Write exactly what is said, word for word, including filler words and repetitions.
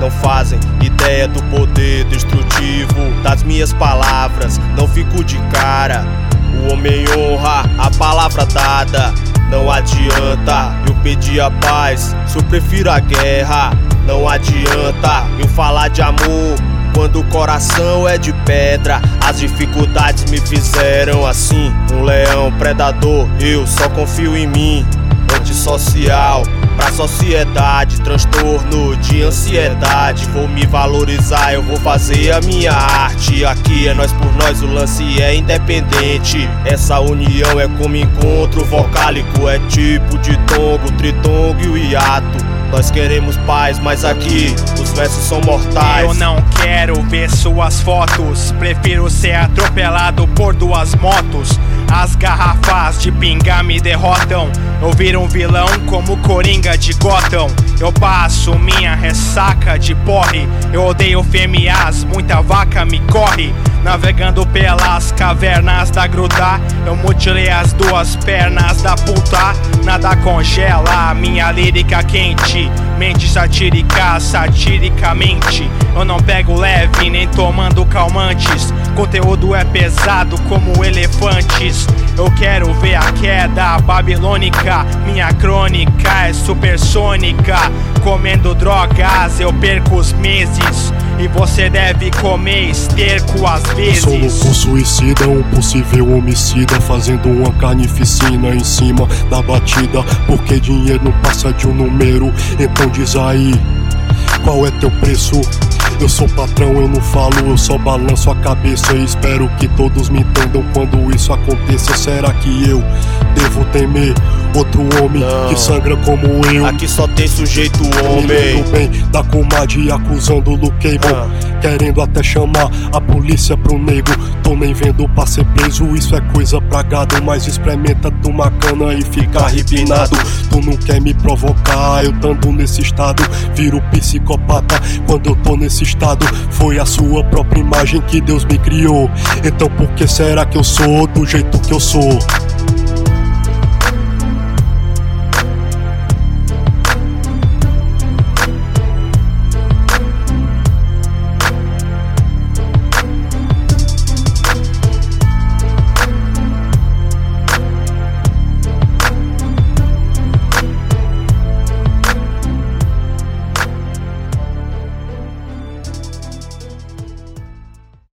não fazem ideia do poder destrutivo das minhas palavras. Não fico de cara, o homem honra a palavra dada. Não adianta eu pedir a paz se eu prefiro a guerra. Não adianta eu falar de amor quando o coração é de pedra. As dificuldades me fizeram assim, um leão predador. Eu só confio em mim, antissocial pra sociedade, transtorno de ansiedade. Vou me valorizar, eu vou fazer a minha arte. Aqui é nós por nós, o lance é independente. Essa união é como encontro vocálico, é tipo de tongo, tritongo e o hiato. Nós queremos paz, mas aqui os versos são mortais. Eu não quero ver suas fotos, prefiro ser atropelado por duas motos. As garrafas de pinga me derrotam, eu viro um vilão como Coringa de Gotham. Eu passo minha ressaca de porre, eu odeio fêmeas, muita vaca me corre. Navegando pelas cavernas da gruta, eu mutilei as duas pernas da puta. Nada congela a minha lírica quente, mente satírica, satiricamente. Eu não pego leve nem tomando calmantes, conteúdo é pesado como elefantes. Eu quero ver a queda babilônica, minha crônica é supersônica. Comendo drogas eu perco os meses, e você deve comer esterco às vezes. Eu sou louco suicida, um possível homicida, fazendo uma carnificina em cima da batida. Porque dinheiro não passa de um número, então diz aí, qual é teu preço? Eu sou patrão, eu não falo, eu só balanço a cabeça. E espero que todos me entendam quando isso aconteça. Será que eu devo temer outro homem não, que sangra como eu? Aqui só tem sujeito homem. Do bem da comadre acusando o Luqueiro, ah. querendo até chamar a polícia pro nego. Tô nem vendo pra ser preso, isso é coisa pra gado. Mas experimenta tomar cana e ficar arrepinado. Tu não quer me provocar, eu tando nesse estado viro psicopata. Quando eu tô nesse estado, foi a sua própria imagem que Deus me criou. Então por que será que eu sou do jeito que eu sou?